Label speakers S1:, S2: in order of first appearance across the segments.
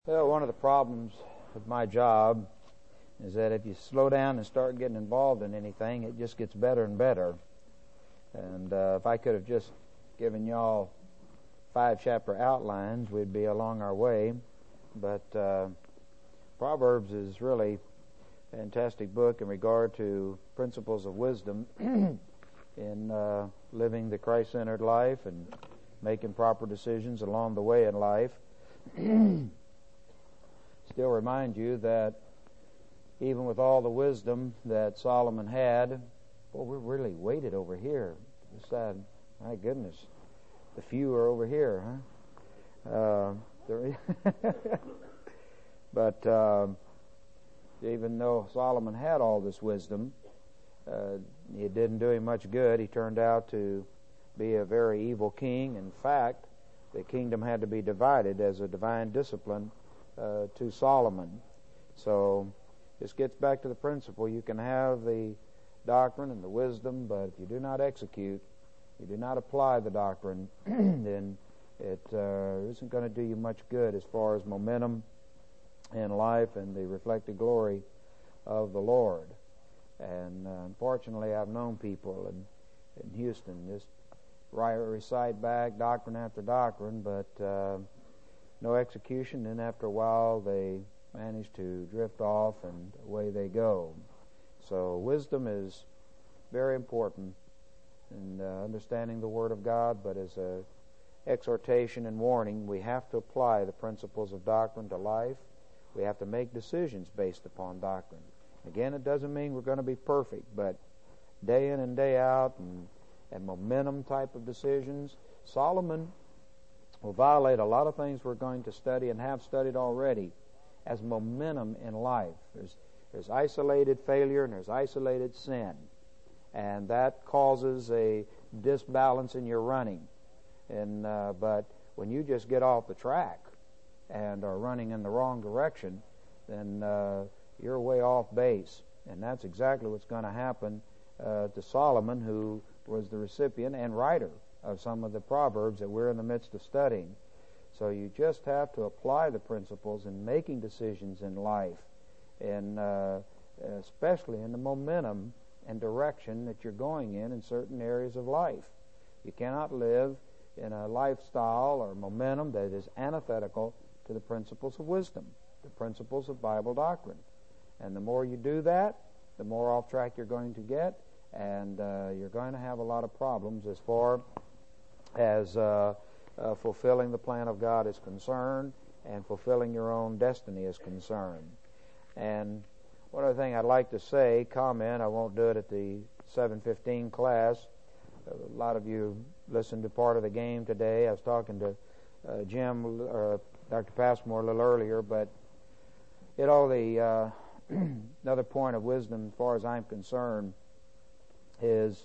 S1: Well, one of the problems with my job is that if you slow down and start getting involved in anything, it just gets better and better. And if I could have just given y'all 5-chapter outlines, we'd be along our way. But Proverbs is really a fantastic book in regard to principles of wisdom in living the Christ-centered life and making proper decisions along the way in life. Still remind you that even with all the wisdom that Solomon had, boy, we're really weighted over here. This side, my goodness, the few are over here, huh? But even though Solomon had all this wisdom, it didn't do him much good. He turned out to be a very evil king. In fact, the kingdom had to be divided as a divine discipline to Solomon. So this gets back to the principle. You can have the doctrine and the wisdom, but if you do not execute, you do not apply the doctrine, then it isn't going to do you much good as far as momentum in life and the reflected glory of the Lord. And unfortunately, I've known people in Houston just recite back doctrine after doctrine, but no execution. Then after a while, they manage to drift off, and away they go. So wisdom is very important in understanding the Word of God, but as a exhortation and warning, we have to apply the principles of doctrine to life. We have to make decisions based upon doctrine. Again, it doesn't mean we're going to be perfect, but day in and day out and momentum type of decisions. Solomon will violate a lot of things we're going to study and have studied already as momentum in life. There's isolated failure and there's isolated sin, and that causes a disbalance in your running. And but when you just get off the track and are running in the wrong direction, then you're way off base. And that's exactly what's going to happen to Solomon, who was the recipient and writer of some of the Proverbs that we're in the midst of studying. So you just have to apply the principles in making decisions in life, and especially in the momentum and direction that you're going in certain areas of life. You cannot live in a lifestyle or momentum that is antithetical to the principles of wisdom, the principles of Bible doctrine. And the more you do that, the more off track you're going to get, and you're going to have a lot of problems as far as fulfilling the plan of God is concerned and fulfilling your own destiny is concerned. And one other thing I'd like to say, comment, I won't do it at the 7:15 class. A lot of you listened to part of the game today. I was talking to Jim or Dr. Passmore a little earlier, but another point of wisdom as far as I'm concerned is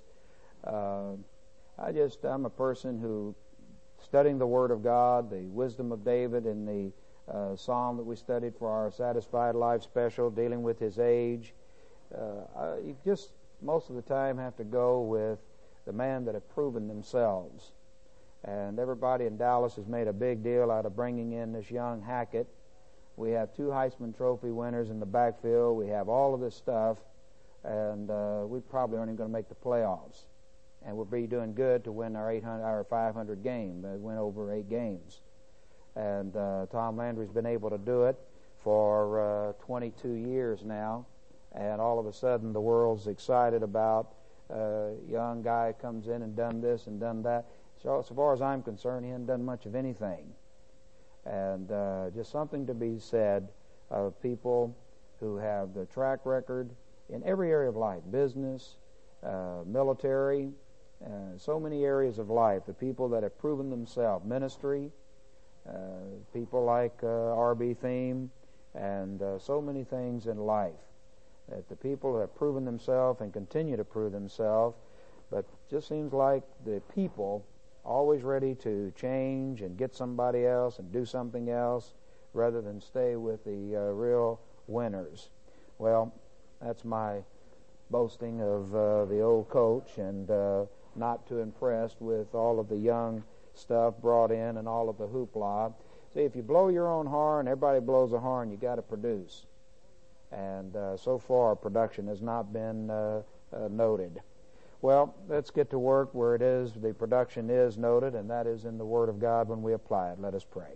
S1: I'm a person who, studying the Word of God, the wisdom of David in the psalm that we studied for our Satisfied Life special, dealing with his age, you just most of the time have to go with the men that have proven themselves. And everybody in Dallas has made a big deal out of bringing in this young Hackett. We have 2 Heisman Trophy winners in the backfield. We have all of this stuff, and we probably aren't even going to make the playoffs. And we'll be doing good to win our 500 game, win over 8 games. And Tom Landry's been able to do it for 22 years now. And all of a sudden, the world's excited about a young guy comes in and done this and done that. So as far as I'm concerned, he hasn't done much of anything. And just something to be said of people who have the track record in every area of life, business, military, so many areas of life, the people that have proven themselves, ministry, people like R.B. Thiem, and so many things in life, that the people that have proven themselves and continue to prove themselves, but just seems like the people always ready to change and get somebody else and do something else rather than stay with the real winners. Well, that's my boasting of the old coach, and not too impressed with all of the young stuff brought in and all of the hoopla. See, if you blow your own horn, everybody blows a horn, you got to produce. And so far, production has not been noted. Well, let's get to work where it is. The production is noted, and that is in the Word of God when we apply it. Let us pray.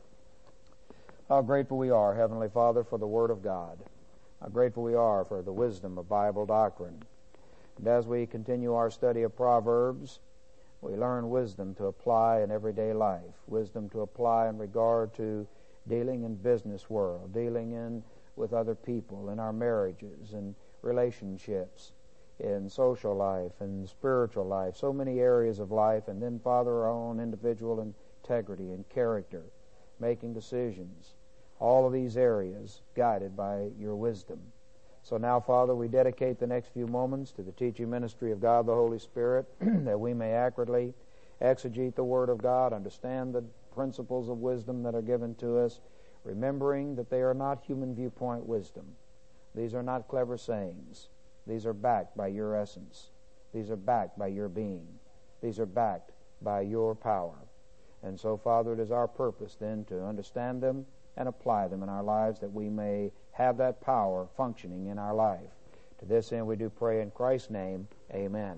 S1: How grateful we are, Heavenly Father, for the Word of God. How grateful we are for the wisdom of Bible doctrine. And as we continue our study of Proverbs, we learn wisdom to apply in everyday life, wisdom to apply in regard to dealing in business world, dealing with other people, in our marriages and relationships, in social life and spiritual life, so many areas of life, and then, Father, our own individual integrity and character, making decisions, all of these areas guided by your wisdom. So now, Father, we dedicate the next few moments to the teaching ministry of God the Holy Spirit, that we may accurately exegete the Word of God, understand the principles of wisdom that are given to us, remembering that they are not human viewpoint wisdom. These are not clever sayings. These are backed by your essence. These are backed by your being. These are backed by your power. And so, Father, it is our purpose then to understand them and apply them in our lives, that we may have that power functioning in our life. To this end we do pray in Christ's name. Amen.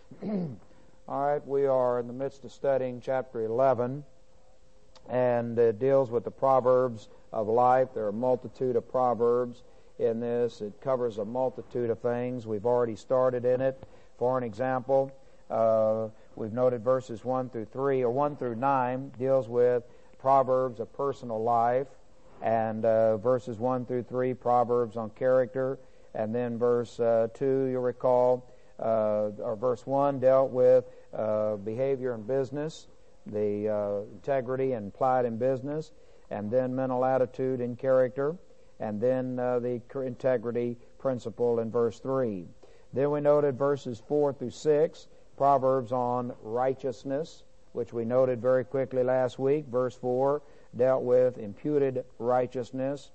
S1: All right, we are in the midst of studying chapter 11, and it deals with the Proverbs of life. There are a multitude of Proverbs in this. It covers a multitude of things. We've already started in it. For an example, we've noted verses 1 through 9 deals with Proverbs of personal life, and verses 1 through 3, Proverbs on character, and then verse 2, you'll recall, or verse 1 dealt with behavior in business, the integrity and plight in business, and then mental attitude and character, and then the integrity principle in verse 3. Then we noted verses 4 through 6, Proverbs on righteousness, which we noted very quickly last week. Verse 4 dealt with imputed righteousness.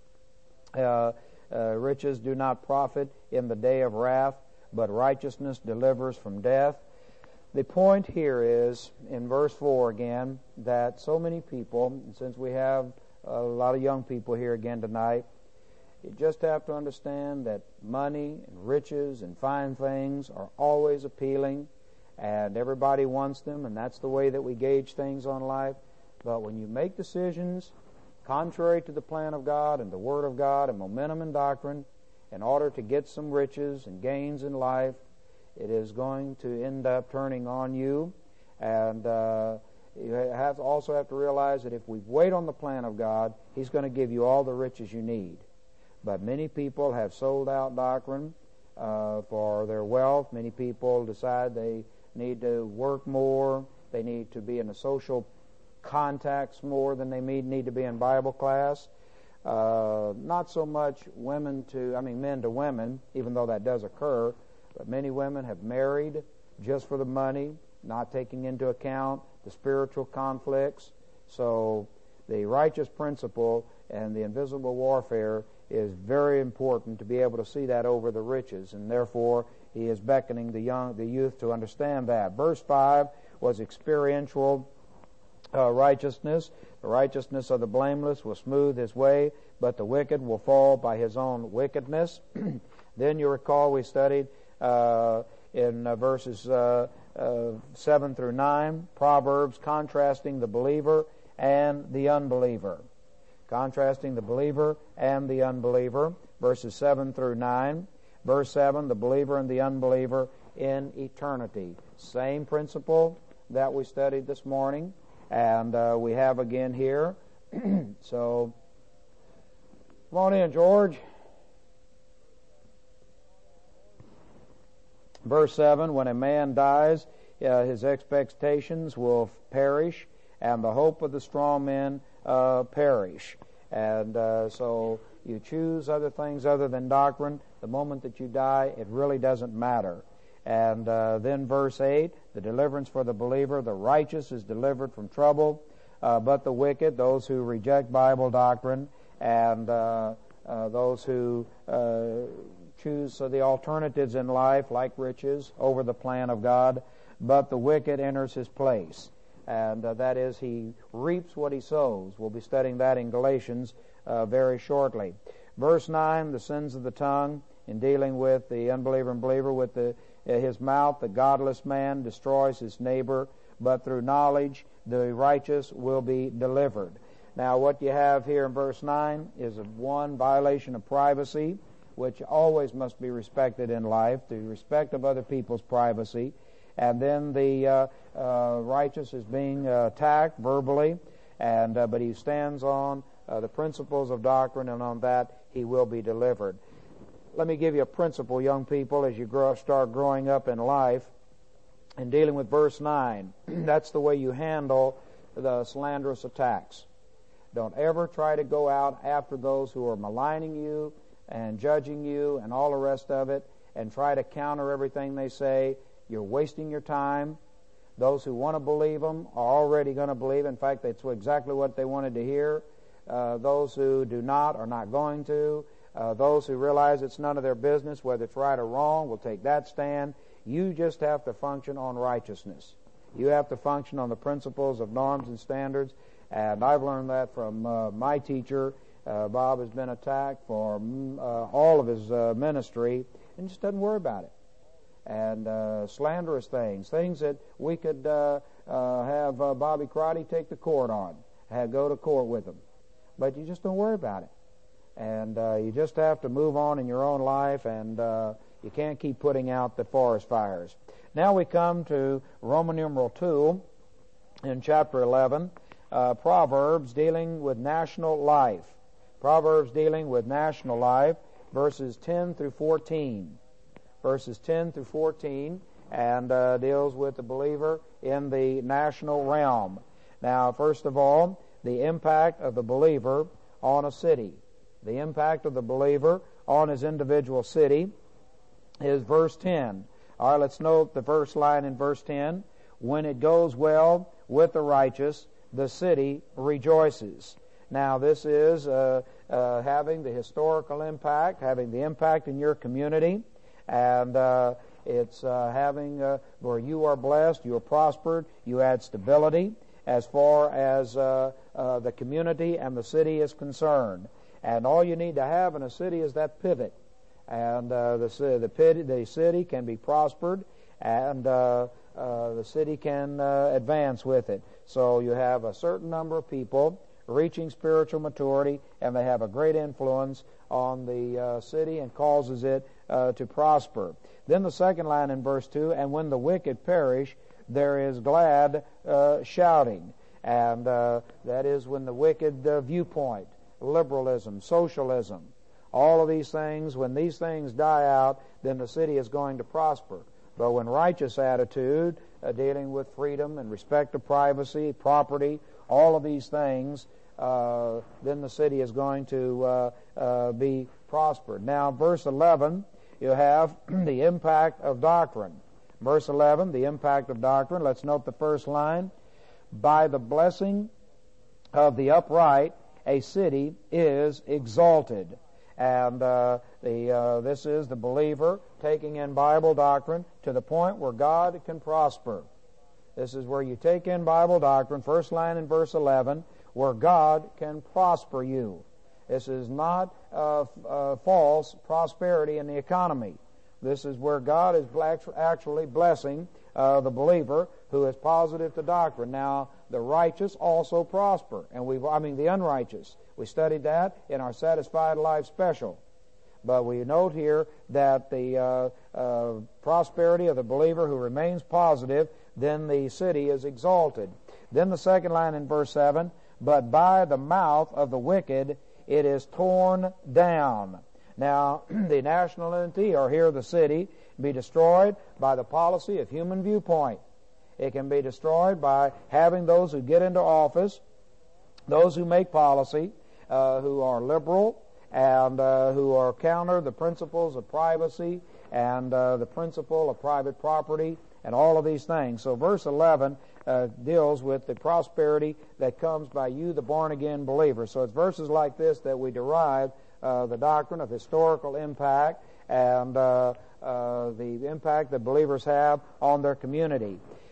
S1: Riches do not profit in the day of wrath, but righteousness delivers from death. The point here is, in verse 4 again, that so many people, since we have a lot of young people here again tonight, you just have to understand that money and riches and fine things are always appealing, and everybody wants them, and that's the way that we gauge things on life. But when you make decisions contrary to the plan of God and the Word of God and momentum and doctrine in order to get some riches and gains in life, it is going to end up turning on you. And you also have to realize that if we wait on the plan of God, He's going to give you all the riches you need. But many people have sold out doctrine for their wealth. Many people decide they need to work more. They need to be in the social contacts more than they need to be in Bible class. Not so much men to women, even though that does occur, but many women have married just for the money, not taking into account the spiritual conflicts. So the righteous principle and the invisible warfare is very important to be able to see that over the riches, and therefore he is beckoning the youth to understand that. Verse 5 was experiential righteousness. The righteousness of the blameless will smooth his way, but the wicked will fall by his own wickedness. Then you recall we studied in verses 7 through 9, Proverbs contrasting the believer and the unbeliever. Contrasting the believer and the unbeliever, verses 7 through 9. Verse 7, the believer and the unbeliever in eternity. Same principle that we studied this morning, and we have again here. So, come on in, George. Verse 7, when a man dies, his expectations will perish, and the hope of the strong men perish. And so you choose other things other than doctrine. The moment that you die, it really doesn't matter. And then verse 8, the deliverance for the believer, the righteous is delivered from trouble, but the wicked, those who reject Bible doctrine, and those who choose the alternatives in life, like riches, over the plan of God, but the wicked enters his place. and that is he reaps what he sows. We'll be studying that in Galatians very shortly. Verse 9, the sins of the tongue, in dealing with the unbeliever and believer, with his mouth, the godless man destroys his neighbor, but through knowledge the righteous will be delivered. Now what you have here in verse 9 is one violation of privacy, which always must be respected in life, the respect of other people's privacy. And then the righteous is being attacked verbally, and but he stands on the principles of doctrine, and on that he will be delivered. Let me give you a principle, young people, as you start growing up in life, in dealing with verse 9. That's the way you handle the slanderous attacks. Don't ever try to go out after those who are maligning you and judging you and all the rest of it, and try to counter everything they say. You're wasting your time. Those who want to believe them are already going to believe. In fact, that's exactly what they wanted to hear. Those who do not are not going to. Those who realize it's none of their business, whether it's right or wrong, will take that stand. You just have to function on righteousness. You have to function on the principles of norms and standards. And I've learned that from my teacher. Bob has been attacked for all of his ministry, and just doesn't worry about it. And slanderous things that we could have Bobby Crotty take the court on, go to court with him. But you just don't worry about it. And you just have to move on in your own life, and you can't keep putting out the forest fires. Now we come to Roman numeral 2 in chapter 11, Proverbs dealing with national life. Proverbs dealing with national life, verses 10 through 14. Verses 10 through 14, and deals with the believer in the national realm. Now, first of all, the impact of the believer on a city. The impact of the believer on his individual city is verse 10. All right, let's note the verse line in verse 10. When it goes well with the righteous, the city rejoices. Now, this is having the historical impact, having the impact in your community, and it's having where you are blessed, you are prospered, you add stability as far as the community and the city is concerned. And all you need to have in a city is that pivot. And the city can be prospered, and the city can advance with it. So you have a certain number of people reaching spiritual maturity, and they have a great influence on the city and causes it to prosper. Then the second line in verse 2, and when the wicked perish, there is glad shouting. And that is when the wicked viewpoint, liberalism, socialism, all of these things, when these things die out, then the city is going to prosper. But when righteous attitude, dealing with freedom and respect of privacy, property, all of these things, then the city is going to be prospered. Now, verse 11, you have the impact of doctrine. Verse 11, the impact of doctrine. Let's note the first line. By the blessing of the upright, a city is exalted. And this is the believer taking in Bible doctrine to the point where God can prosper. This is where you take in Bible doctrine, first line in verse 11, where God can prosper you. This is not false prosperity in the economy. This is where God is actually blessing the believer who is positive to doctrine. Now, the righteous also prosper, and the unrighteous. We studied that in our Satisfied Life special. But we note here that the prosperity of the believer who remains positive, then the city is exalted. Then the second line in verse 7, but by the mouth of the wicked it is torn down. Now, the national entity, or here the city, be destroyed by the policy of human viewpoint. It can be destroyed by having those who get into office, those who make policy, who are liberal, and who are counter the principles of privacy and the principle of private property and all of these things. So verse 11 deals with the prosperity that comes by you, the born-again believer. So it's verses like this that we derive the doctrine of historical impact and the impact that believers have on their community.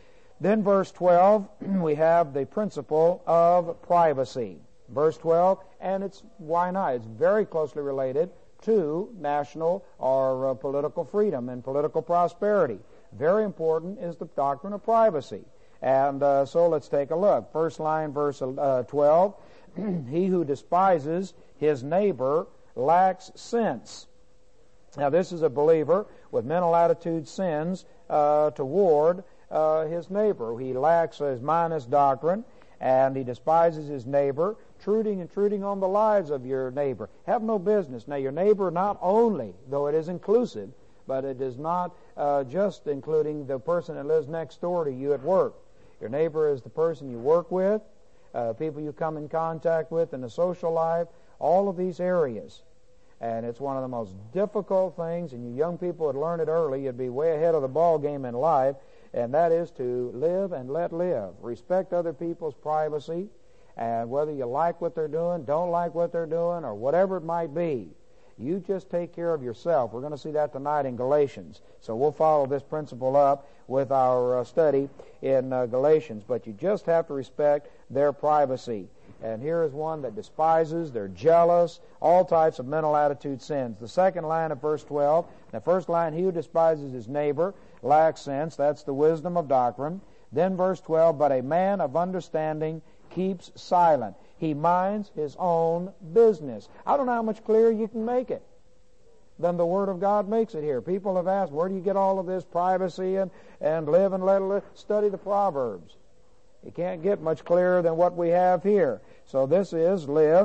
S1: Then verse 12, we have the principle of privacy. Verse 12, and why not? It's very closely related to national or political freedom and political prosperity. Very important is the doctrine of privacy. And so let's take a look. First line, verse 12, he who despises his neighbor lacks sense. Now this is a believer with mental attitude sins toward his neighbor. He lacks his minus doctrine, and he despises his neighbor, intruding on the lives of your neighbor. Have no business. Now your neighbor not only, though it is inclusive, but it is not just including the person that lives next door to you at work. Your neighbor is the person you work with, people you come in contact with in the social life, all of these areas. And it's one of the most difficult things, and you young people would learn it early. You'd be way ahead of the ball game in life, and that is to live and let live. Respect other people's privacy, and whether you like what they're doing, don't like what they're doing, or whatever it might be, you just take care of yourself. We're going to see that tonight in Galatians. So we'll follow this principle up with our study in Galatians. But you just have to respect their privacy. And here is one that despises, they're jealous, all types of mental attitude sins. The second line of verse 12, the first line, he who despises his neighbor lacks sense. That's the wisdom of doctrine. Then verse 12, but a man of understanding keeps silent. He minds his own business. I don't know how much clearer you can make it than the Word of God makes it here. People have asked, where do you get all of this privacy and live and let live? Study the Proverbs. You can't get much clearer than what we have here. So this is live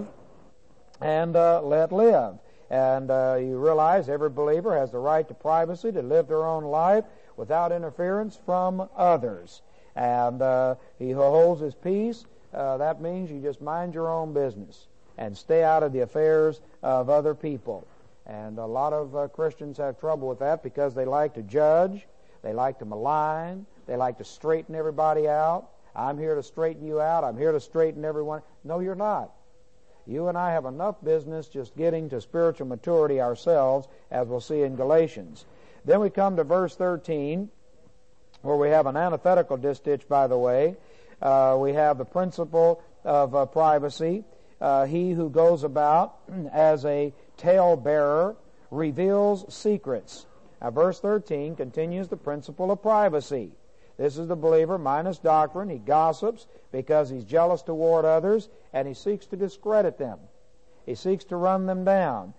S1: and let live. And you realize every believer has the right to privacy, to live their own life without interference from others. And he who holds his peace, that means you just mind your own business and stay out of the affairs of other people. And a lot of Christians have trouble with that because they like to judge, they like to malign, they like to straighten everybody out. I'm here to straighten you out. I'm here to straighten everyone. No, you're not. You and I have enough business just getting to spiritual maturity ourselves, as we'll see in Galatians. Then we come to verse 13, where we have an antithetical distich, by the way. We have the principle of privacy. He who goes about as a talebearer reveals secrets. Now, verse 13 continues the principle of privacy. This is the believer minus doctrine. He gossips because he's jealous toward others, and he seeks to discredit them. He seeks to run them down.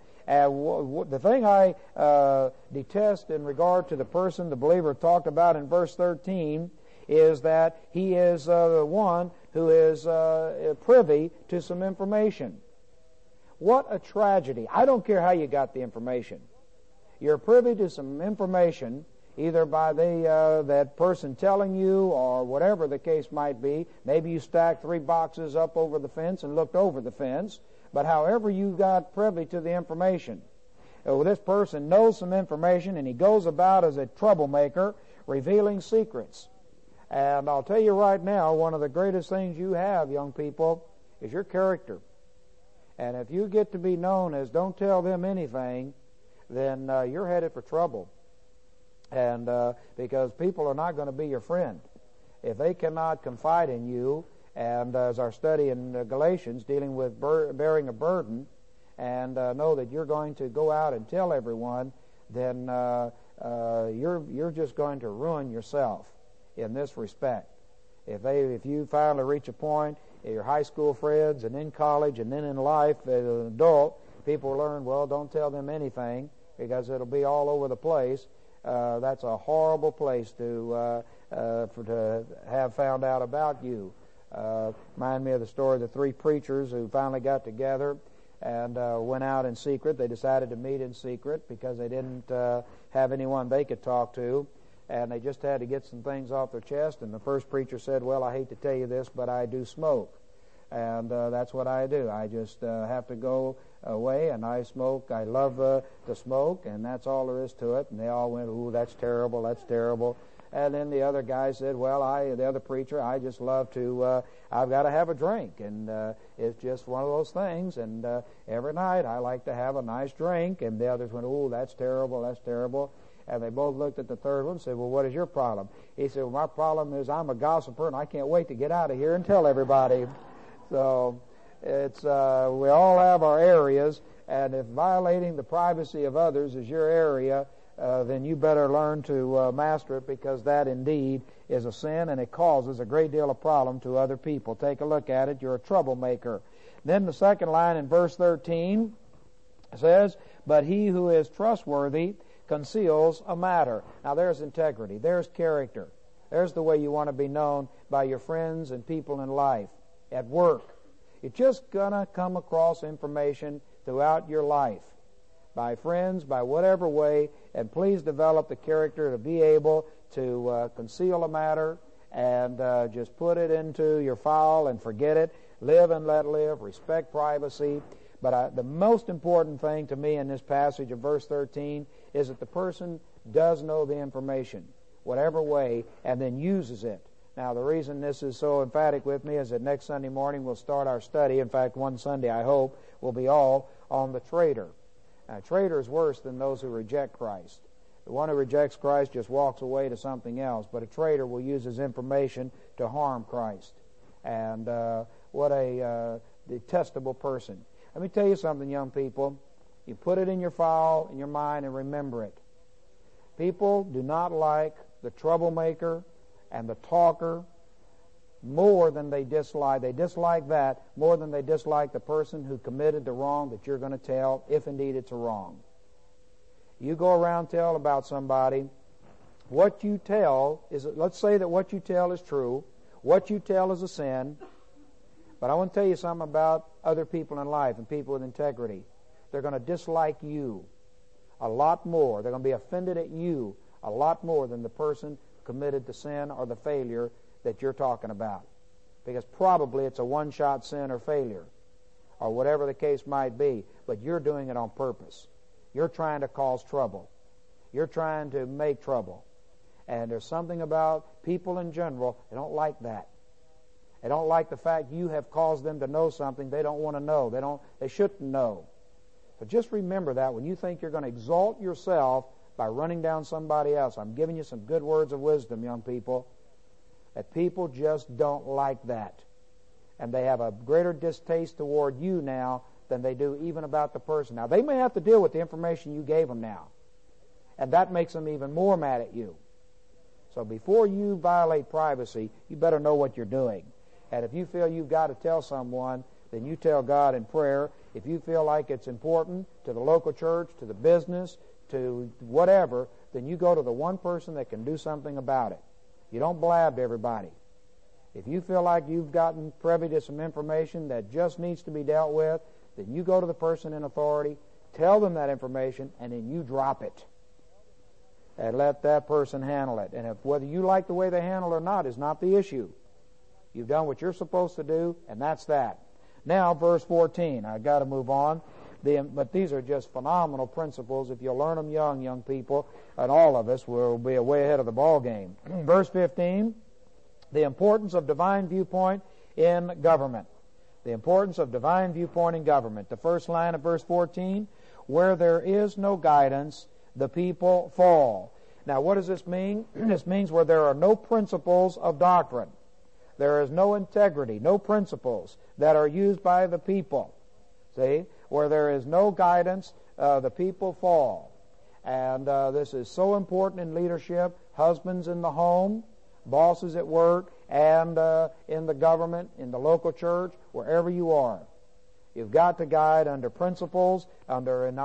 S1: The thing I detest in regard to the person the believer talked about in verse 13 is that he is the one who is privy to some information. What a tragedy. I don't care how you got the information. You're privy to some information either by that person telling you or whatever the case might be. Maybe you stacked 3 boxes up over the fence and looked over the fence. But however you got privy to the information, this person knows some information and he goes about as a troublemaker revealing secrets. And I'll tell you right now, one of the greatest things you have, young people, is your character. And if you get to be known as don't tell them anything, then you're headed for trouble. And because people are not going to be your friend. If they cannot confide in you, and as our study in Galatians dealing with bearing a burden, and know that you're going to go out and tell everyone, then you're just going to ruin yourself in this respect. If you finally reach a point, your high school friends, and in college, and then in life as an adult, people learn, well, don't tell them anything because it'll be all over the place. That's a horrible place to have found out about you. Remind me of the story of the 3 preachers who finally got together and went out in secret. They decided to meet in secret because they didn't have anyone they could talk to, and they just had to get some things off their chest. And the first preacher said, well, I hate to tell you this, but I do smoke. And that's what I do. I just have to go away and I smoke. I love to smoke, and that's all there is to it. And they all went, ooh, that's terrible, that's terrible. And then the other guy said, well, the other preacher, I just love to, I've got to have a drink. And it's just one of those things. And every night I like to have a nice drink. And the others went, ooh, that's terrible, that's terrible. And they both looked at the third one and said, well, what is your problem? He said, well, my problem is I'm a gossiper and I can't wait to get out of here and tell everybody. So it's we all have our areas, and if violating the privacy of others is your area, then you better learn to master it, because that indeed is a sin and it causes a great deal of problem to other people. Take a look at it. You're a troublemaker. Then the second line in verse 13 says, but he who is trustworthy conceals a matter. Now there's integrity. There's character. There's the way you want to be known by your friends and people in life, at work. You're just going to come across information throughout your life, by friends, by whatever way, and please develop the character to be able to conceal a matter and just put it into your file and forget it. Live and let live. Respect privacy. But the most important thing to me in this passage of verse 13 is that the person does know the information, whatever way, and then uses it. Now, the reason this is so emphatic with me is that next Sunday morning we'll start our study. In fact, one Sunday, I hope, will be all on the traitor. Now, a traitor is worse than those who reject Christ. The one who rejects Christ just walks away to something else, but a traitor will use his information to harm Christ. And what a detestable person. Let me tell you something, young people. You put it in your file, in your mind, and remember it. People do not like the troublemaker and the talker more than they dislike. They dislike that more than they dislike the person who committed the wrong that you're going to tell, if indeed it's a wrong. You go around tell about somebody. What you tell is, let's say that what you tell is true. What you tell is a sin. But I want to tell you something about other people in life and people with integrity. They're going to dislike you a lot more. They're going to be offended at you a lot more than the person who committed the sin or the failure that you're talking about. Because probably it's a one-shot sin or failure, or whatever the case might be, but you're doing it on purpose. You're trying to cause trouble. You're trying to make trouble. And there's something about people in general, they don't like that. They don't like the fact you have caused them to know something they don't want to know. They shouldn't know. But just remember that when you think you're going to exalt yourself by running down somebody else. I'm giving you some good words of wisdom, young people, that people just don't like that. And they have a greater distaste toward you now than they do even about the person. Now, they may have to deal with the information you gave them now. And that makes them even more mad at you. So before you violate privacy, you better know what you're doing. And if you feel you've got to tell someone, then you tell God in prayer. If you feel like it's important to the local church, to the business, to whatever, then you go to the one person that can do something about it. You don't blab to everybody. If you feel like you've gotten privy to some information that just needs to be dealt with, then you go to the person in authority, tell them that information, and then you drop it. And let that person handle it. And whether you like the way they handle it or not is not the issue. You've done what you're supposed to do, and that's that. Now, verse 14. I've got to move on. But these are just phenomenal principles. If you'll learn them young people, and all of us will be way ahead of the ball game. Verse 15, the importance of divine viewpoint in government. The importance of divine viewpoint in government. The first line of verse 14, where there is no guidance, the people fall. Now, what does this mean? This means where there are no principles of doctrine. There is no integrity, no principles that are used by the people. See? Where there is no guidance, the people fall. And this is so important in leadership. Husbands in the home, bosses at work, and in the government, in the local church, wherever you are. You've got to guide under principles. In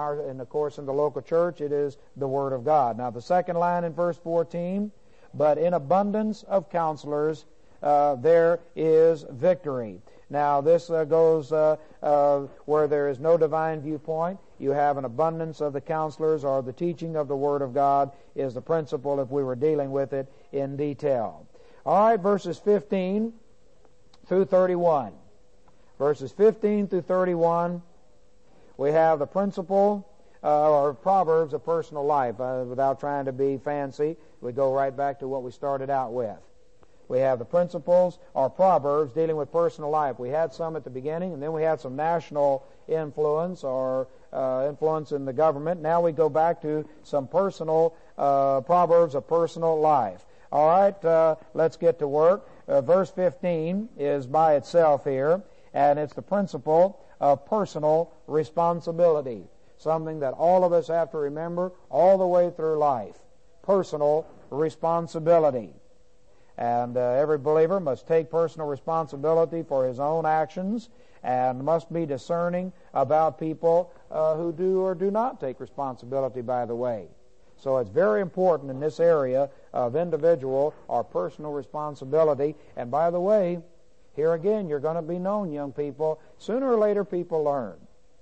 S1: the local church, it is the Word of God. Now, the second line in verse 14, but in abundance of counselors, there is victory. Now, this goes where there is no divine viewpoint. You have an abundance of the counselors, or the teaching of the Word of God is the principle if we were dealing with it in detail. All right, verses 15 through 31. Verses 15 through 31, we have the principle or Proverbs of personal life. Without trying to be fancy, we go right back to what we started out with. We have the principles or proverbs dealing with personal life. We had some at the beginning, and then we had some national influence or influence in the government. Now we go back to some personal proverbs of personal life. All right, let's get to work. Verse 15 is by itself here, and it's the principle of personal responsibility, something that all of us have to remember all the way through life. Personal responsibility. And every believer must take personal responsibility for his own actions and must be discerning about people who do or do not take responsibility, by the way. So it's very important in this area of individual or personal responsibility. And by the way, here again, you're going to be known, young people. Sooner or later, people learn.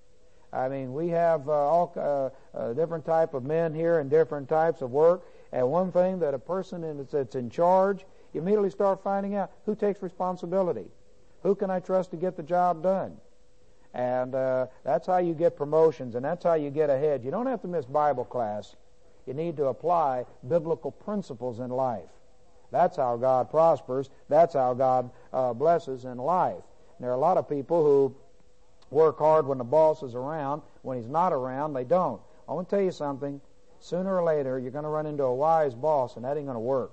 S1: I mean, we have all different type of men here and different types of work. And one thing that a person that's in charge, you immediately start finding out who takes responsibility. Who can I trust to get the job done? And that's how you get promotions, and that's how you get ahead. You don't have to miss Bible class. You need to apply biblical principles in life. That's how God prospers. That's how God blesses in life. And there are a lot of people who work hard when the boss is around. When he's not around, they don't. I want to tell you something. Sooner or later, you're going to run into a wise boss, and that ain't going to work.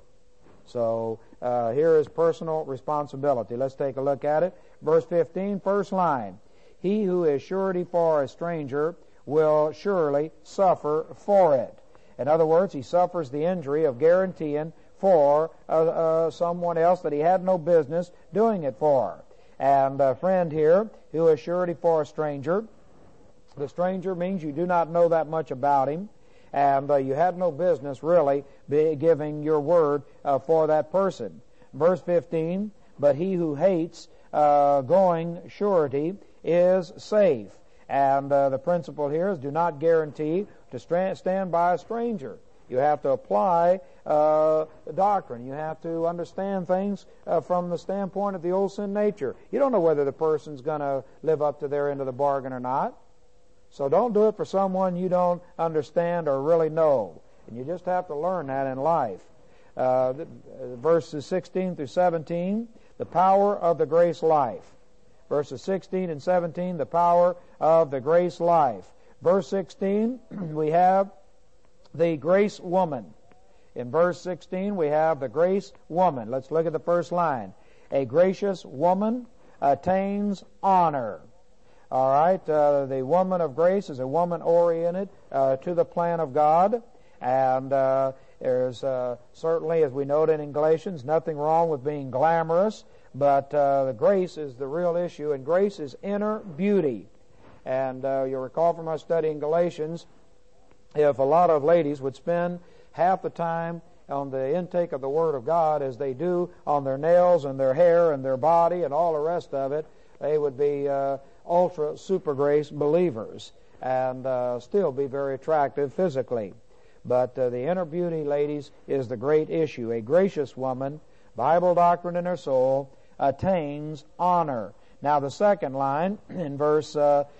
S1: So here is personal responsibility. Let's take a look at it. Verse 15, first line. He who is surety for a stranger will surely suffer for it. In other words, he suffers the injury of guaranteeing for someone else that he had no business doing it for. And a friend here, who is surety for a stranger. The stranger means you do not know that much about him, and you had no business really giving your word for that person. Verse 15, but he who hates going surety is safe. And the principle here is do not guarantee to stand by a stranger. You have to apply doctrine. You have to understand things from the standpoint of the old sin nature. You don't know whether the person's going to live up to their end of the bargain or not. So don't do it for someone you don't understand or really know. And you just have to learn that in life. Verses 16 through 17, the power of the grace life. Verses 16 and 17, the power of the grace life. Verse 16, we have the grace woman. In verse 16, we have the grace woman. Let's look at the first line. A gracious woman attains honor. All right, the woman of grace is a woman oriented to the plan of God. And there's certainly, as we noted in Galatians, nothing wrong with being glamorous. But the grace is the real issue, and grace is inner beauty. And you'll recall from our study in Galatians, if a lot of ladies would spend half the time on the intake of the Word of God as they do on their nails and their hair and their body and all the rest of it, they would be ultra super grace believers and still be very attractive physically. But the inner beauty, ladies, is the great issue. A gracious woman, Bible doctrine in her soul, attains honor. Now the second line in verse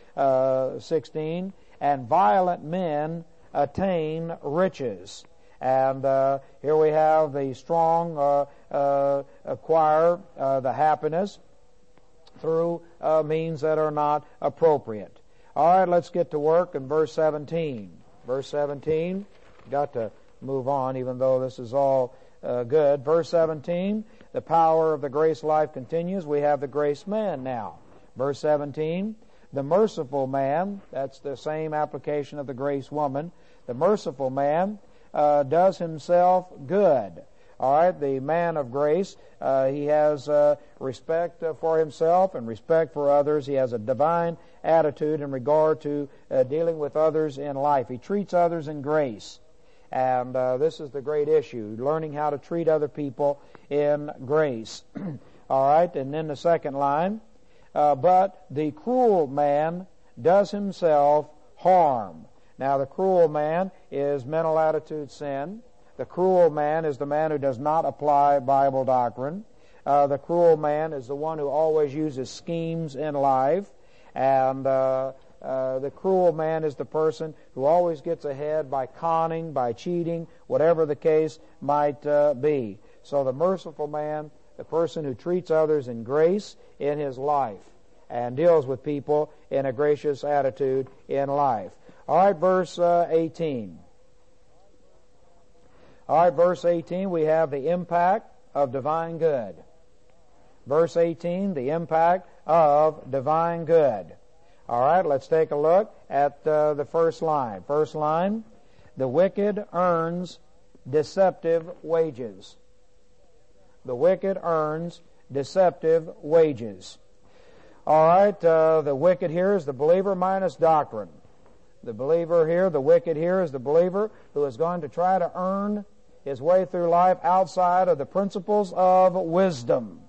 S1: 16, and violent men attain riches. And here we have the strong acquire the happiness through means that are not appropriate. All right, let's get to work in verse 17. Verse 17, got to move on even though this is all good. Verse 17, the power of the grace life continues. We have the grace man now. Verse 17, the merciful man, that's the same application of the grace woman. The merciful man does himself good. All right, the man of grace, he has respect for himself and respect for others. He has a divine attitude in regard to dealing with others in life. He treats others in grace. And this is the great issue, learning how to treat other people in grace. All right, and then the second line, but the cruel man does himself harm. Now, the cruel man is mental attitude sin. The cruel man is the man who does not apply Bible doctrine. The cruel man is the one who always uses schemes in life. And the cruel man is the person who always gets ahead by conning, by cheating, whatever the case might be. So the merciful man the person who treats others in grace in his life and deals with people in a gracious attitude in life. All right, verse 18. All right, verse 18, we have the impact of divine good. Verse 18, the impact of divine good. All right, let's take a look at the first line. First line, the wicked earns deceptive wages. The wicked earns deceptive wages. All right, the wicked here is the believer minus doctrine. The believer here, the wicked here is the believer who is going to try to earn his way through life outside of the principles of wisdom.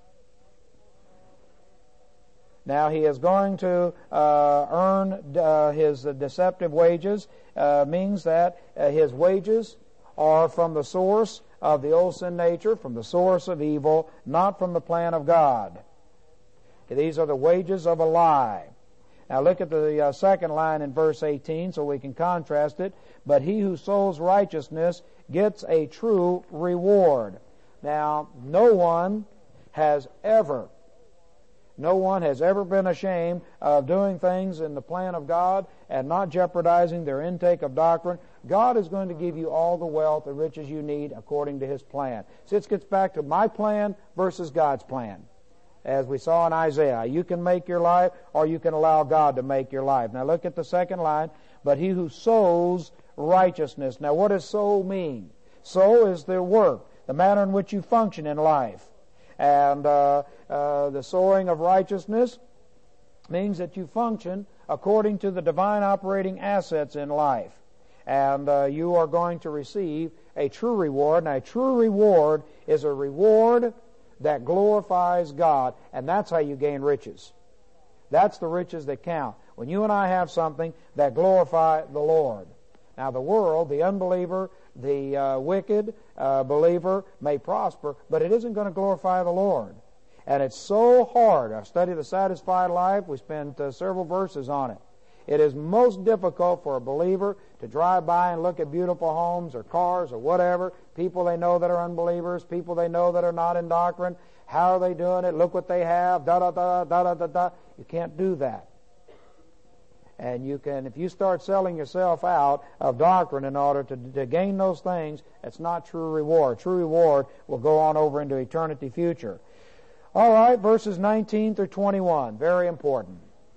S1: Now, he is going to earn his deceptive wages, means that his wages are from the source of the old sin nature, from the source of evil, not from the plan of God. These are the wages of a lie. Now look at the second line in verse 18 so we can contrast it. But he who sows righteousness gets a true reward. Now, no one has ever been ashamed of doing things in the plan of God and not jeopardizing their intake of doctrine. God is going to give you all the wealth and riches you need according to His plan. So it gets back to my plan versus God's plan. As we saw in Isaiah, you can make your life or you can allow God to make your life. Now look at the second line. But he who sows righteousness. Now what does sow mean? Sow is the work, the manner in which you function in life. And the sowing of righteousness means that you function according to the divine operating assets in life. And you are going to receive a true reward. Now a true reward is a reward that glorifies God, and that's how you gain riches. That's the riches that count. When you and I have something that glorify the Lord. Now the world, the unbeliever, the wicked believer may prosper, but it isn't going to glorify the Lord. And it's so hard. I've studied The Satisfied Life. We spent several verses on it. It is most difficult for a believer to drive by and look at beautiful homes or cars or whatever, people they know that are unbelievers, people they know that are not in doctrine. How are they doing it? Look what they have, da-da-da-da-da-da-da. You can't do that. And you can, if you start selling yourself out of doctrine in order to gain those things, it's not true reward. True reward will go on over into eternity future. All right, verses 19 through 21, very important.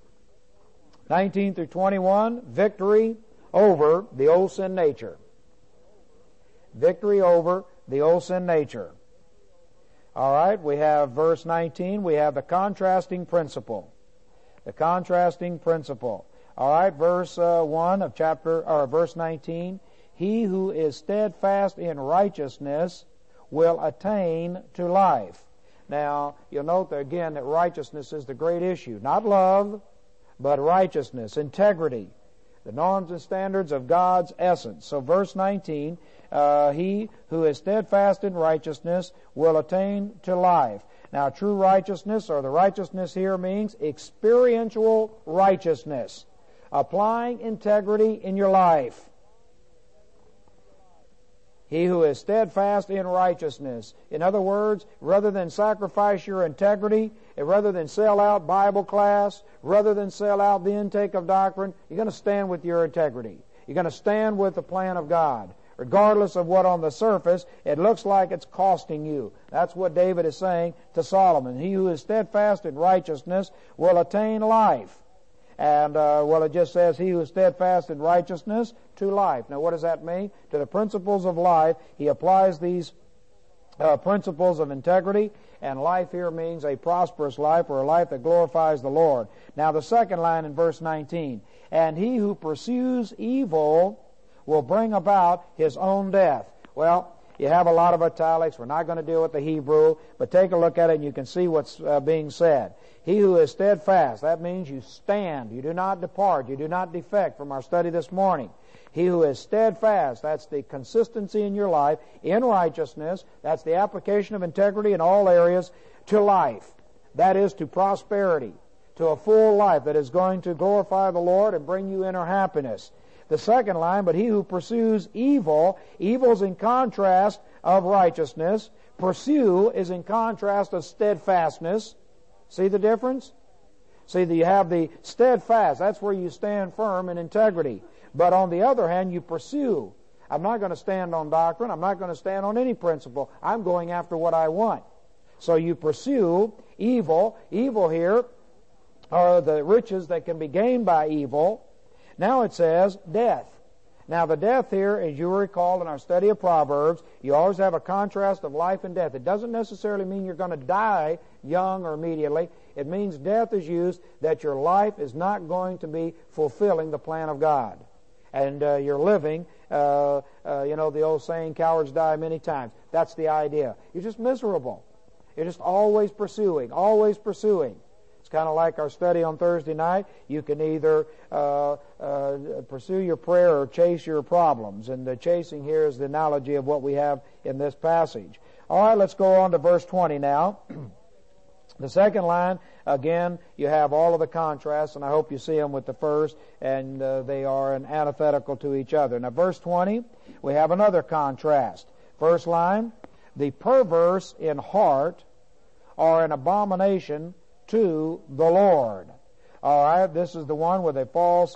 S1: 19 through 21, victory over the old sin nature. Victory over the old sin nature. All right, we have verse 19, we have the contrasting principle. The contrasting principle. All right, verse 1 of verse 19, he who is steadfast in righteousness will attain to life. Now, you'll note that again that righteousness is the great issue. Not love, but righteousness, integrity, the norms and standards of God's essence. So verse 19, he who is steadfast in righteousness will attain to life. Now true righteousness, or the righteousness here, means experiential righteousness, applying integrity in your life. He who is steadfast in righteousness. In other words, rather than sacrifice your integrity, rather than sell out Bible class, rather than sell out the intake of doctrine, you're going to stand with your integrity. You're going to stand with the plan of God, regardless of what on the surface it looks like it's costing you. That's what David is saying to Solomon. He who is steadfast in righteousness will attain life. And, it just says, he who is steadfast in righteousness to life. Now, what does that mean? To the principles of life, he applies these principles of integrity, and life here means a prosperous life, or a life that glorifies the Lord. Now, the second line in verse 19, and he who pursues evil will bring about his own death. Well, you have a lot of italics. We're not going to deal with the Hebrew, but take a look at it and you can see what's being said. He who is steadfast, that means you stand, you do not depart, you do not defect from our study this morning. He who is steadfast, that's the consistency in your life, in righteousness, that's the application of integrity in all areas, to life. That is to prosperity. to a full life that is going to glorify the Lord and bring you inner happiness. The second line, but he who pursues evil, evil's in contrast of righteousness. Pursue is in contrast of steadfastness. See the difference? See, you have the steadfast. That's where you stand firm in integrity. But on the other hand, you pursue. I'm not going to stand on doctrine. I'm not going to stand on any principle. I'm going after what I want. So you pursue evil. Evil here are the riches that can be gained by evil. Now it says death. Now the death here, as you recall in our study of Proverbs, you always have a contrast of life and death. It doesn't necessarily mean you're going to die young or immediately. It means death is used that your life is not going to be fulfilling the plan of God. And you're living, the old saying, cowards die many times. That's the idea. You're just miserable. You're just always pursuing, always pursuing. It's kind of like our study on Thursday night. You can either pursue your prayer or chase your problems. And the chasing here is the analogy of what we have in this passage. All right, let's go on to verse 20 now. The second line, again, you have all of the contrasts, and I hope you see them with the first, and they are antithetical to each other. Now, verse 20, we have another contrast. First line, the perverse in heart are an abomination to the Lord. All right, this is the one with a false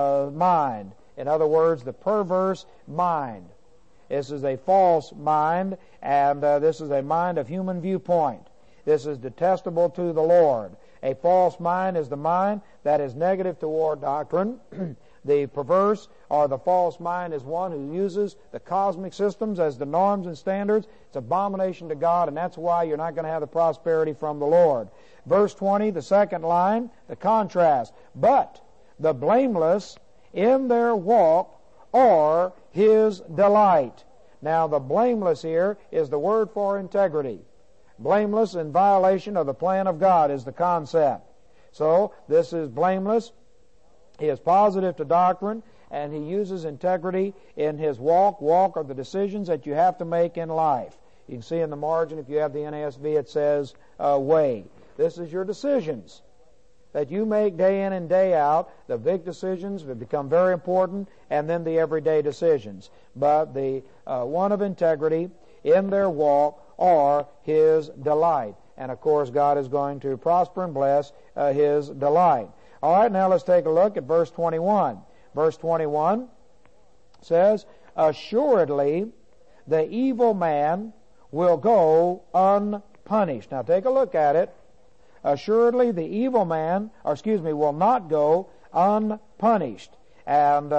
S1: mind. In other words, the perverse mind. This is a false mind, and this is a mind of human viewpoint. This is detestable to the Lord. A false mind is the mind that is negative toward doctrine. The perverse or the false mind is one who uses the cosmic systems as the norms and standards. It's abomination to God, and that's why you're not going to have the prosperity from the Lord. Verse 20, the second line, the contrast. But the blameless in their walk are his delight. Now, the blameless here is the word for integrity. Blameless in violation of the plan of God is the concept. So, this is blameless. He is positive to doctrine, and he uses integrity in his walk. Walk are the decisions that you have to make in life. You can see in the margin, if you have the NASB, it says way. This is your decisions that you make day in and day out. The big decisions have become very important, and then the everyday decisions. But the one of integrity in their walk are his delight. And of course, God is going to prosper and bless his delight. All right, now let's take a look at verse 21. Verse 21 says, assuredly the evil man will go unpunished. Now take a look at it. Assuredly the evil man, will not go unpunished. And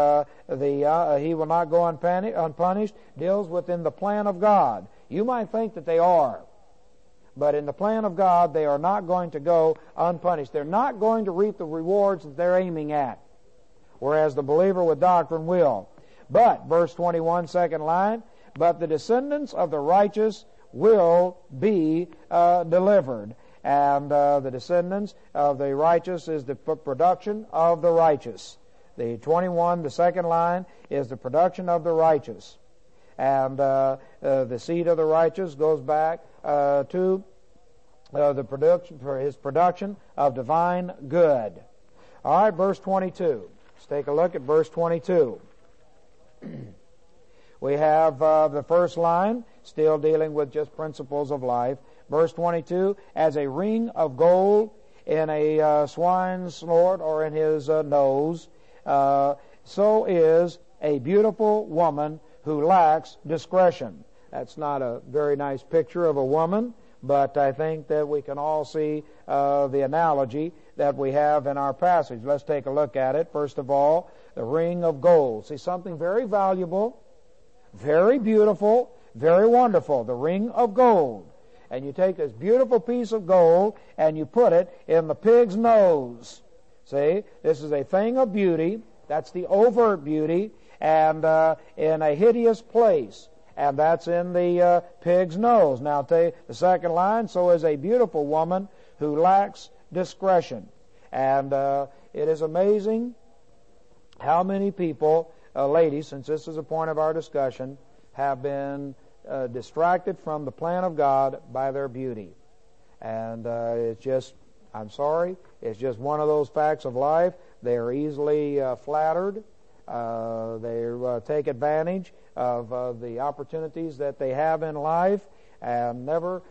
S1: he will not go unpunished deals within the plan of God. You might think that they are, but in the plan of God, they are not going to go unpunished. They're not going to reap the rewards that they're aiming at, whereas the believer with doctrine will. But, verse 21, second line, but the descendants of the righteous will be delivered. And the descendants of the righteous is the production of the righteous. The 21, the second line, is the production of the righteous. And the seed of the righteous goes back to the production for his production of divine good. All right, verse 22. Let's take a look at verse 22. We have the first line, still dealing with just principles of life. Verse 22, as a ring of gold in a swine's snout or in his nose, so is a beautiful woman who lacks discretion. That's not a very nice picture of a woman, but I think that we can all see the analogy that we have in our passage. Let's take a look at it. First of all, the ring of gold. See, something very valuable, very beautiful, very wonderful. The ring of gold. And you take this beautiful piece of gold and you put it in the pig's nose. See, this is a thing of beauty. That's the overt beauty. And in a hideous place. And that's in the pig's nose. Now, the second line, so is a beautiful woman who lacks discretion. And it is amazing how many people, ladies, since this is a point of our discussion, have been distracted from the plan of God by their beauty. And it's just I'm sorry. It's just one of those facts of life. They are easily flattered. They take advantage of the opportunities that they have in life, and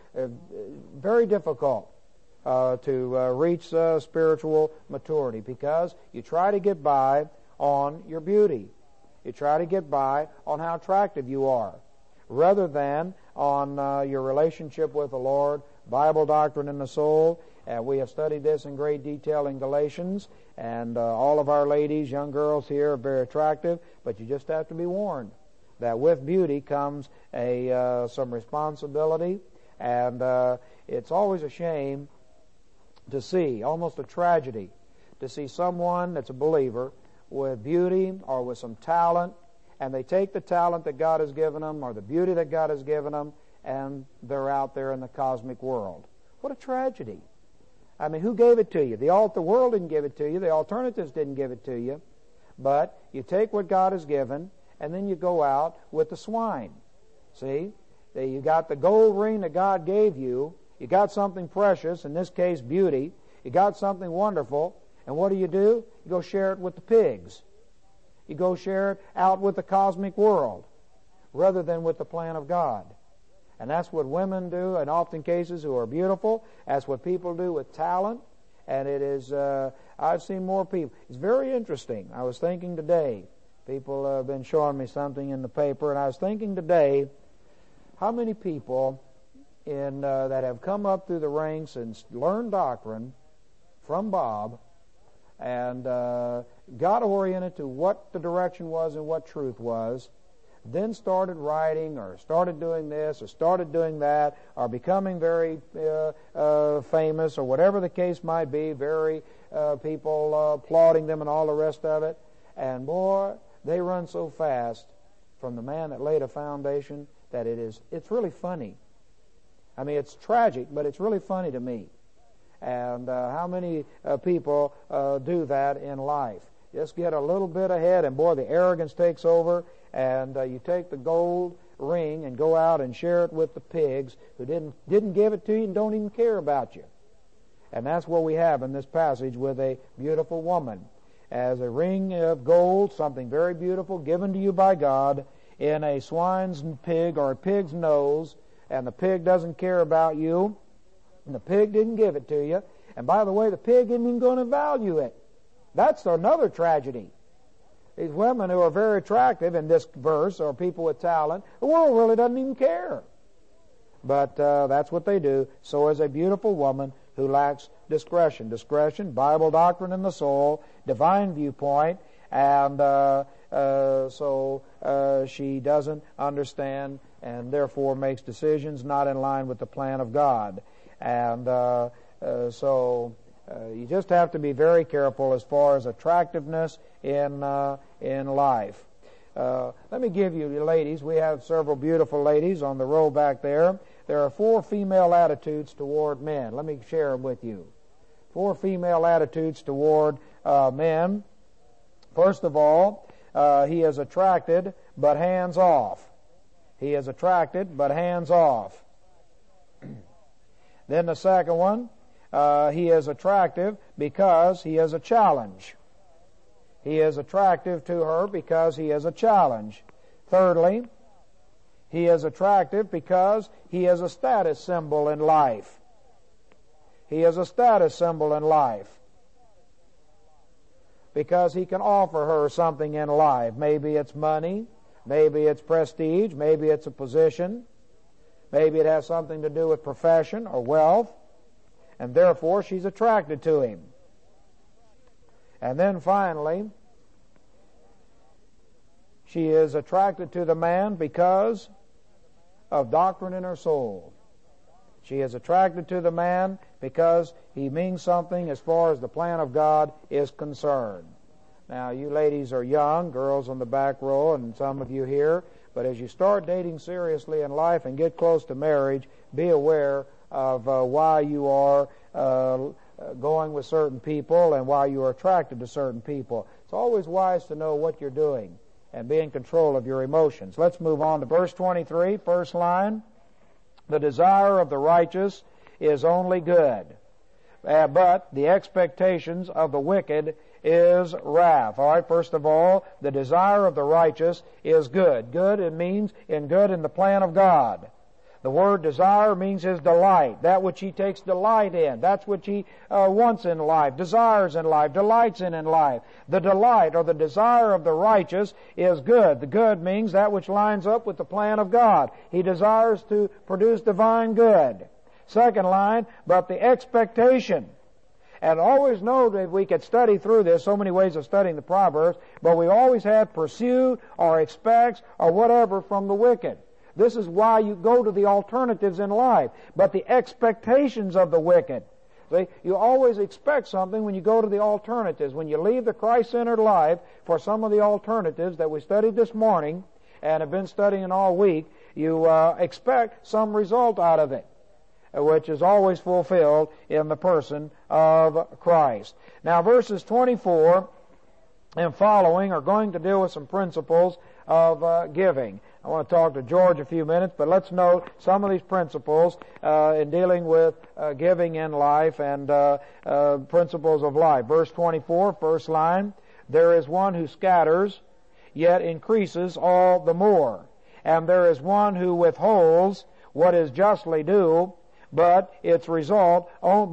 S1: very difficult to reach spiritual maturity, because you try to get by on your beauty. You try to get by on how attractive you are, rather than on your relationship with the Lord, Bible doctrine in the soul. We have studied this in great detail in Galatians, and all of our ladies, young girls here, are very attractive, but you just have to be warned that with beauty comes some responsibility, and it's always a shame to see, almost a tragedy, to see someone that's a believer with beauty or with some talent, and they take the talent that God has given them or the beauty that God has given them, and they're out there in the cosmic world. What a tragedy. I mean, who gave it to you? The world didn't give it to you. The alternatives didn't give it to you. But you take what God has given, and then you go out with the swine. See? You got the gold ring that God gave you. You got something precious, in this case beauty. You got something wonderful. And what do? You go share it with the pigs. You go share it out with the cosmic world, rather than with the plan of God. And that's what women do in often cases who are beautiful. That's what people do with talent. And it is, I've seen more people. It's very interesting. I was thinking today, people have been showing me something in the paper, and I was thinking today, how many people that have come up through the ranks and learned doctrine from Bob and got oriented to what the direction was and what truth was, then started writing or started doing this or started doing that or becoming very famous or whatever the case might be, people applauding them and all the rest of it. And boy, they run so fast from the man that laid a foundation that it's really funny. I mean, it's tragic, but it's really funny to me. And how many people do that in life? Just get a little bit ahead, and boy, the arrogance takes over, and you take the gold ring and go out and share it with the pigs who didn't give it to you and don't even care about you. And that's what we have in this passage with a beautiful woman. As a ring of gold, something very beautiful, given to you by God, in a swine's pig or a pig's nose, and the pig doesn't care about you, and the pig didn't give it to you. And by the way, the pig isn't even going to value it. That's another tragedy. These women who are very attractive in this verse, or people with talent, the world really doesn't even care. But that's what they do. So is a beautiful woman who lacks discretion. Discretion, Bible doctrine in the soul, divine viewpoint, and so she doesn't understand and therefore makes decisions not in line with the plan of God. And so you just have to be very careful as far as attractiveness in life. Let me give you, ladies, we have several beautiful ladies on the row back there. There are 4 female attitudes toward men. Let me share them with you. 4 female attitudes toward men. First of all, he is attracted but hands off. He is attracted but hands off. Then the second one, he is attractive because he is a challenge. He is attractive to her because he is a challenge. Thirdly, he is attractive because he is a status symbol in life. He is a status symbol in life because he can offer her something in life. Maybe it's money, maybe it's prestige, maybe it's a position, maybe it has something to do with profession or wealth, and therefore she's attracted to him. And then finally, she is attracted to the man because of doctrine in her soul. She is attracted to the man because he means something as far as the plan of God is concerned. Now, you ladies are young, girls on the back row, and some of you here, but as you start dating seriously in life and get close to marriage, be aware of why you are going with certain people and why you are attracted to certain people. It's always wise to know what you're doing and be in control of your emotions. Let's move on to verse 23, first line. The desire of the righteous is only good, but the expectations of the wicked is wrath. All right, first of all, the desire of the righteous is good. Good, it means good in the plan of God. The word desire means his delight, that which he takes delight in. That's what he wants in life, desires in life, delights in life. The delight or the desire of the righteous is good. The good means that which lines up with the plan of God. He desires to produce divine good. Second line, but the expectation. And always know that we could study through this, so many ways of studying the Proverbs, but we always have pursue or expects or whatever from the wicked. This is why you go to the alternatives in life. But the expectations of the wicked. See, you always expect something when you go to the alternatives. When you leave the Christ-centered life for some of the alternatives that we studied this morning and have been studying all week, you expect some result out of it, which is always fulfilled in the person of Christ. Now, verses 24 and following are going to deal with some principles of giving. I want to talk to George a few minutes, but let's note some of these principles in dealing with giving in life and principles of life. Verse 24, first line, there is one who scatters, yet increases all the more. And there is one who withholds what is justly due, but it results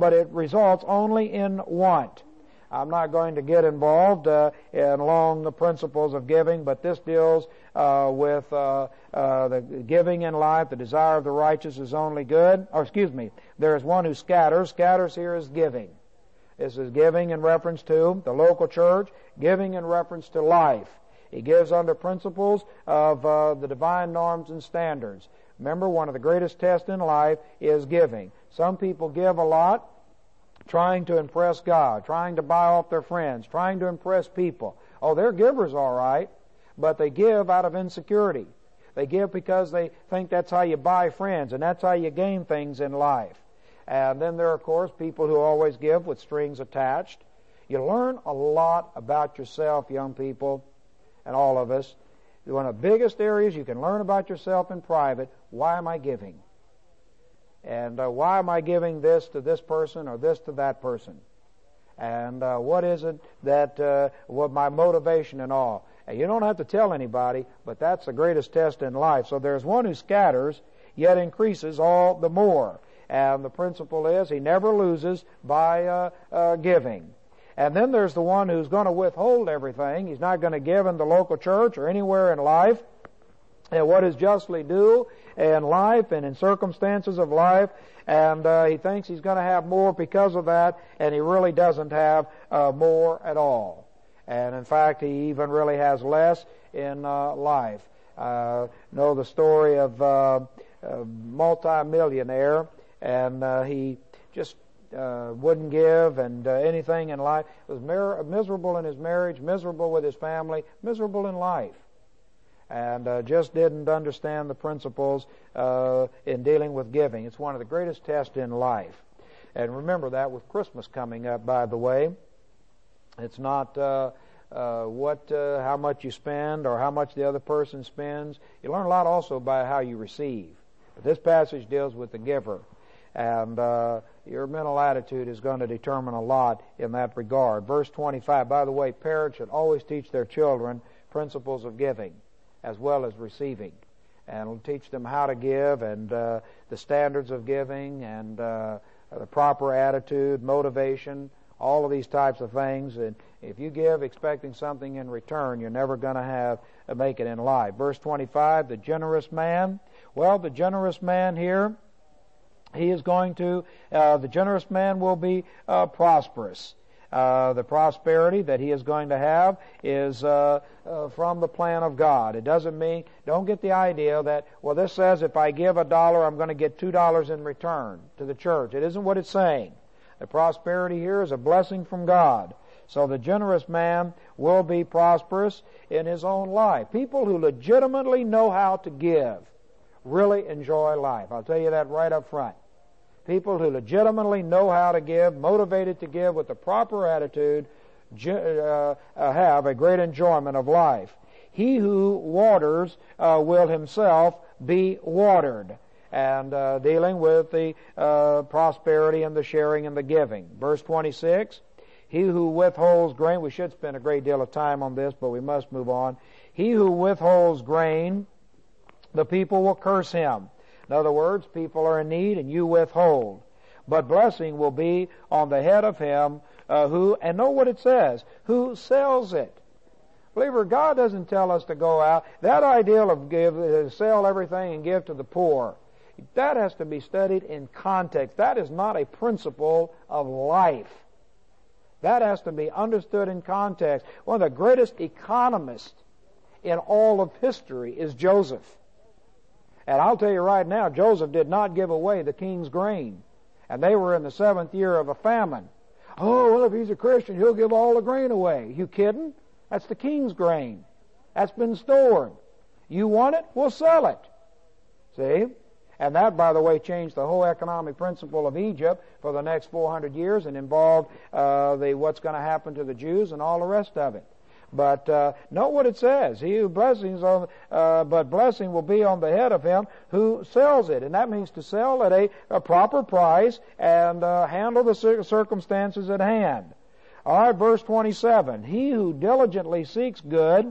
S1: only in want. I'm not going to get involved in long principles of giving, but this deals with the giving in life. The desire of the righteous is only good. There is one who scatters. Scatters here is giving. This is giving in reference to the local church, giving in reference to life. He gives under principles of the divine norms and standards. Remember, one of the greatest tests in life is giving. Some people give a lot, trying to impress God, trying to buy off their friends, trying to impress people. Oh, they're givers all right, but they give out of insecurity. They give because they think that's how you buy friends and that's how you gain things in life. And then there are, of course, people who always give with strings attached. You learn a lot about yourself, young people, and all of us. One of the biggest areas you can learn about yourself in private, why am I giving? And why am I giving this to this person or this to that person? And what is it that, what my motivation and all? And you don't have to tell anybody, but that's the greatest test in life. So there's one who scatters, yet increases all the more. And the principle is he never loses by giving. And then there's the one who's going to withhold everything. He's not going to give in the local church or anywhere in life. And what is justly due in life and in circumstances of life, and he thinks he's going to have more because of that, and he really doesn't have more at all. And in fact, he even really has less in life. Know the story of a multi-millionaire, and he just wouldn't give and anything in life. Was miserable in his marriage, miserable with his family, miserable in life. And just didn't understand the principles in dealing with giving. It's one of the greatest tests in life. And remember that with Christmas coming up, by the way. It's not how much you spend or how much the other person spends. You learn a lot also by how you receive. But this passage deals with the giver. And your mental attitude is going to determine a lot in that regard. Verse 25, by the way, parents should always teach their children principles of giving as well as receiving. And it'll teach them how to give and the standards of giving and the proper attitude, motivation, all of these types of things. And if you give expecting something in return, you're never going to make it in life. Verse 25, the generous man. Well, the generous man here, he is going to, the generous man will be prosperous. The prosperity that he is going to have is from the plan of God. It doesn't mean, don't get the idea that, well, this says if I give $1, I'm going to get $2 in return to the church. It isn't what it's saying. The prosperity here is a blessing from God. So the generous man will be prosperous in his own life. People who legitimately know how to give really enjoy life. I'll tell you that right up front. People who legitimately know how to give, motivated to give with the proper attitude, have a great enjoyment of life. He who waters will himself be watered. and dealing with the prosperity and the sharing and the giving. Verse 26, he who withholds grain, we should spend a great deal of time on this, but we must move on. He who withholds grain, the people will curse him. In other words, people are in need and you withhold. But blessing will be on the head of him who, and know what it says, who sells it. Believer, God doesn't tell us to go out. That ideal of sell everything and give to the poor, that has to be studied in context. That is not a principle of life. That has to be understood in context. One of the greatest economists in all of history is Joseph. And I'll tell you right now, Joseph did not give away the king's grain. And they were in the 7th year of a famine. Oh, well, if he's a Christian, he'll give all the grain away. You kidding? That's the king's grain. That's been stored. You want it? We'll sell it. See? And that, by the way, changed the whole economic principle of Egypt for the next 400 years and involved what's going to happen to the Jews and all the rest of it. But note what it says. He who but blessing will be on the head of him who sells it. And that means to sell at a proper price and handle the circumstances at hand. All right, verse 27. He who diligently seeks good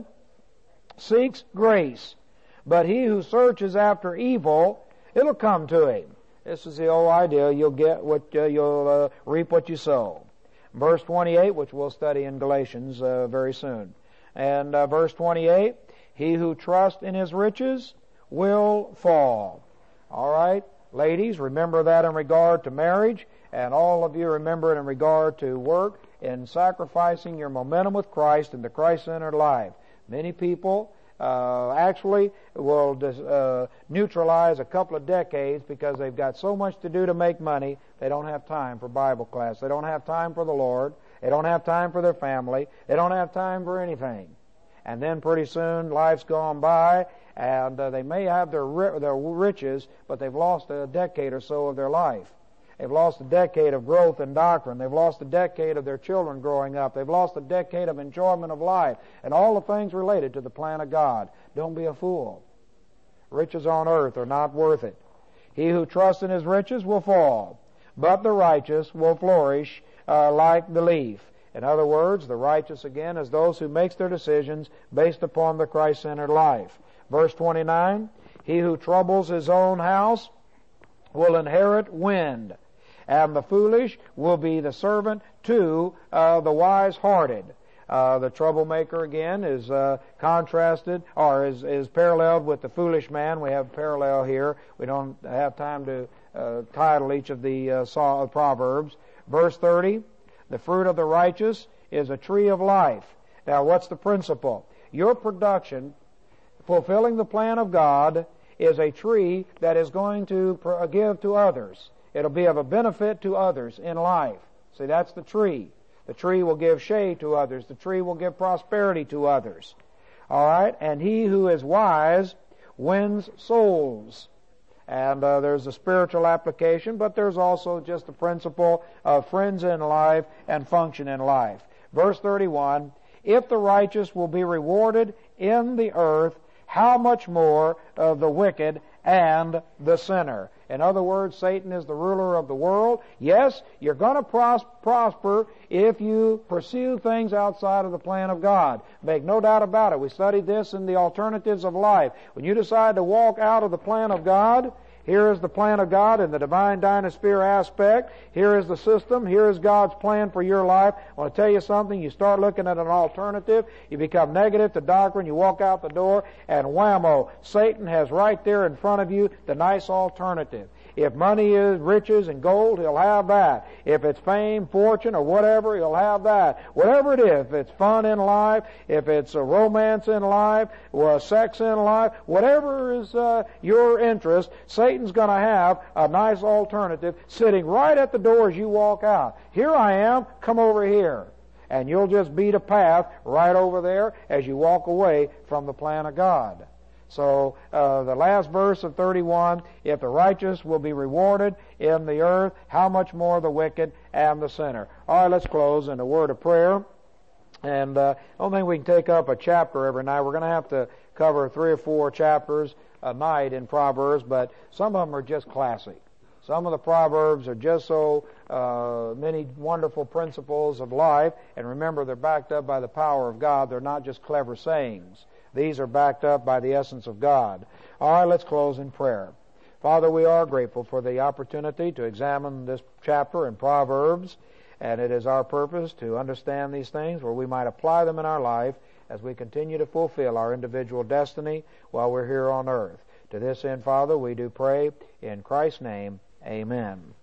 S1: seeks grace, but he who searches after evil, it'll come to him. This is the old idea. You'll get what you'll reap what you sow. Verse 28, which we'll study in Galatians very soon. And verse 28, he who trusts in his riches will fall. All right, ladies, remember that in regard to marriage, and all of you remember it in regard to work, in sacrificing your momentum with Christ in the Christ-centered life. Many people actually will neutralize a couple of decades because they've got so much to do to make money, they don't have time for Bible class. They don't have time for the Lord. They don't have time for their family. They don't have time for anything. And then pretty soon life's gone by, and they may have their riches, but they've lost a decade or so of their life. They've lost a decade of growth in doctrine. They've lost a decade of their children growing up. They've lost a decade of enjoyment of life and all the things related to the plan of God. Don't be a fool. Riches on earth are not worth it. He who trusts in his riches will fall, but the righteous will flourish like the leaf. In other words, the righteous, again, is those who makes their decisions based upon the Christ-centered life. Verse 29, he who troubles his own house will inherit wind, and the foolish will be the servant to the wise-hearted. The troublemaker, again, is contrasted, or is paralleled with the foolish man. We have a parallel here. We don't have time to title each of the Proverbs. Verse 30, the fruit of the righteous is a tree of life. Now, what's the principle? Your production, fulfilling the plan of God, is a tree that is going to give to others. It'll be of a benefit to others in life. See, that's the tree. The tree will give shade to others. The tree will give prosperity to others. All right? And he who is wise wins souls. And there's a spiritual application, but there's also just the principle of friends in life and function in life. Verse 31, if the righteous will be rewarded in the earth, how much more of the wicked and the sinner? In other words, Satan is the ruler of the world. Yes, you're going to prosper if you pursue things outside of the plan of God. Make no doubt about it. We studied this in the alternatives of life. When you decide to walk out of the plan of God, here is the plan of God in the divine dynasphere aspect. Here is the system. Here is God's plan for your life. I want to tell you something. You start looking at an alternative. You become negative to doctrine. You walk out the door, and whammo, Satan has right there in front of you the nice alternative. If money is riches and gold, he'll have that. If it's fame, fortune, or whatever, he'll have that. Whatever it is, if it's fun in life, if it's a romance in life, or sex in life, whatever is your interest, Satan's going to have a nice alternative sitting right at the door as you walk out. Here I am, come over here. And you'll just beat a path right over there as you walk away from the plan of God. So the last verse of 31, if the righteous will be rewarded in the earth, how much more the wicked and the sinner? All right, let's close in a word of prayer. And I don't think we can take up a chapter every night. We're going to have to cover 3 or 4 chapters a night in Proverbs, but some of them are just classic. Some of the Proverbs are just so many wonderful principles of life. And remember, they're backed up by the power of God. They're not just clever sayings. These are backed up by the essence of God. All right, let's close in prayer. Father, we are grateful for the opportunity to examine this chapter in Proverbs. And it is our purpose to understand these things where we might apply them in our life as we continue to fulfill our individual destiny while we're here on earth. To this end, Father, we do pray in Christ's name. Amen.